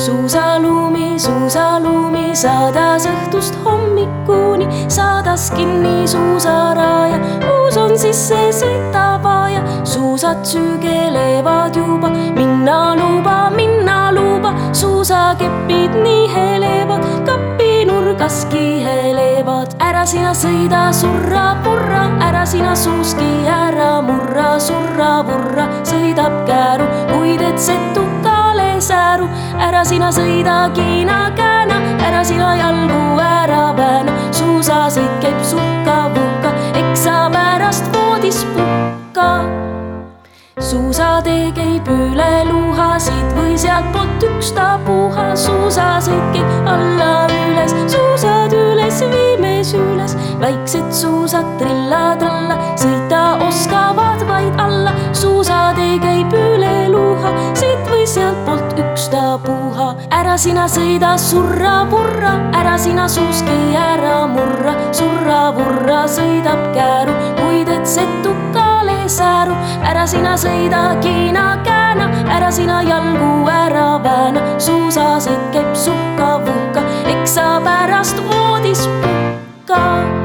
suusalumi saadas õhtust hommikuni, saadas kinni suusaraja, uus on sisse sõitava ja suusad sügelevad juba. minna luba, suusakepid nihelevad, kapinurgas kihelevad. ära sina sõida surra purra, ära sina suuski ära murra, surra purra sõidab kääru, kui teed setukale sääru. ära sina sõida kiina-kääna, ära sina jalgu ära vääna, suusasõit käib sukka-puhka, eks sa pärast voodis pukka. suusatee käib üle luha, siit või sealtpoolt ükstapuha, suusasõit käib alla üles, suusad üles, viimes üles. väiksed suusad trilla-tralla, sõita oskavad vaid alla, suusatee käib üle luha, siit või sealtpoolt ükstapuha. ära sina sõida surra-purra, ära sina suuski ära murra, surra-purra sõidab kääru, kui teed setukale sääru. ära sina sõida kiina-kääna, ära sina jalgu ära vääna, suusasõit käib sukka-puhka, eks sa pärast voodis pukka.